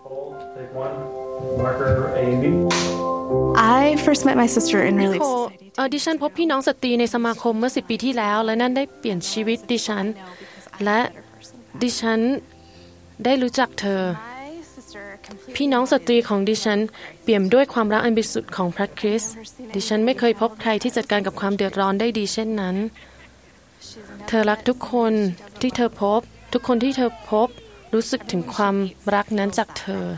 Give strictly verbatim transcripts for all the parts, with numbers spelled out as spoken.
I first met my sister in Relief Society. เออดิฉันพบพี่น้องสตรีในสมาคมเมื่อสิบปีที่แล้วและนั่นได้เปลี่ยนชีวิตดิฉันและดิฉันได้รู้จักเธอพี่น้องสตรีของดิฉันเปี่ยมด้วยความรักอันบริสุทธิ์ของพระคริสต์ดิฉันไม่เคยพบใครที่จัดการกับความเดือดร้อนได้ดีเช่นนั้นเธอรักทุกคนที่เธอพบทุกคนที่เธอพบรู้สึกถึงความรักนั้นจากเธอ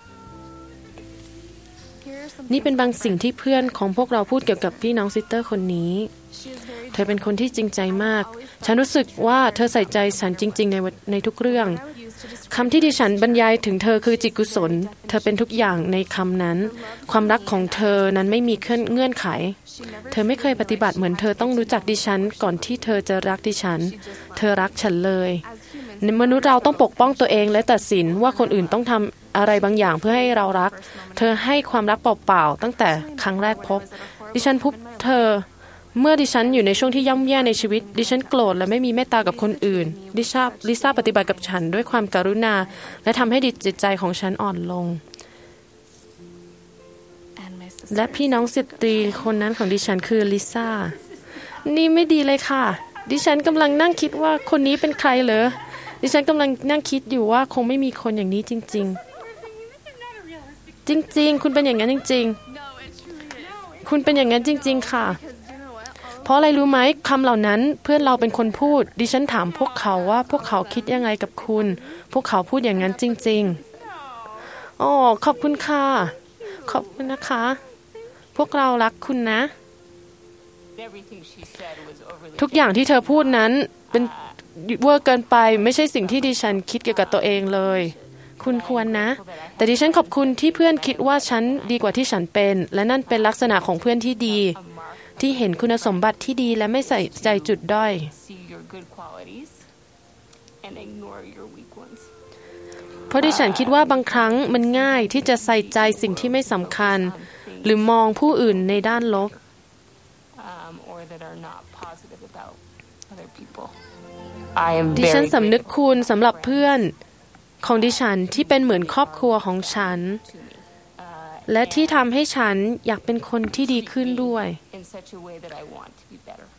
นี่เป็นบางสิ่งที่เพื่อนของพวกเราพูดเกี่ยวกับพี่น้องซิสเตอร์คนนี้เธอเป็นคนที่จริงใจมากฉันรู้สึกว่าเธอใส่ใจฉันจริงๆในในทุกเรื่องคำที่ดิฉันบรรยายถึงเธอคือจิตกุศลเธอเป็นทุกอย่างในคำนั้นความรักของเธอนั้นไม่มีเงื่อนไขเธอไม่เคยปฏิบัติเหมือนเธอต้องรู้จักดิฉันก่อนที่เธอจะรักดิฉันเธอรักฉันเลยมนุษย์เราต้องปกป้องตัวเองและตัดสินว่าคนอื่นต้องทำอะไรบางอย่างเพื่อให้เรารักเธอให้ความรักเปล่าๆตั้งแต่ครั้งแรกพบดิฉันพบเธอเมื่อดิฉันอยู่ในช่วงที่ย่ำแย่ในชีวิตดิฉันโกรธและไม่มีเมตตากับคนอื่นลิซ่าลิซ่าปฏิบัติกับฉันด้วยความกรุณาและทำให้จิตใจของฉันอ่อนลงและพี่น้องสตรีคนนั้นของดิฉันคือลิซ่านี่ไม่ดีเลยค่ะดิฉันกำลังนั่งคิดว่าคนนี้เป็นใครเหรอดิฉันกำลังนั่งคิดอยู่ว่าคงไม่มีคนอย่างนี้จริงๆจริงๆคุณเป็นอย่างนั้นจริงๆคุณเป็นอย่างนั้นจริงๆค่ะเพราะอะไรรู้ไหมคำเหล่านั้นเพื่อนเราเป็นคนพูดดิฉันถามพวกเขาว่าพวกเขาคิดยังไงกับคุณพวกเขาพูดอย่างนั้นจริงๆอ๋อขอบคุณค่ะขอบคุณนะคะพวกเรารักคุณนะทุกอย่างที่เธอพูดนั้นเป็นเวอร์เกินไปไม่ใช่สิ่งที่ดิฉันคิดเกี่ยวกับตัวเองเลยคุณควรนะแต่ดิฉันขอบคุณที่เพื่อนคิดว่าฉันดีกว่าที่ฉันเป็นและนั่นเป็นลักษณะของเพื่อนที่ดีที่เห็นคุณสมบัติที่ดีและไม่ใส่ใจจุดด้อยเพราะดิฉันคิดว่าบางครั้งมันง่ายที่จะใส่ใจสิ่งที่ไม่สำคัญหรือมองผู้อื่นในด้านลบดิฉันสำนึกคุณสำหรับเพื่อนของดิฉันที่เป็นเหมือนครอบครัวของฉันและที่ทำให้ฉันอยากเป็นคนที่ดีขึ้นด้วย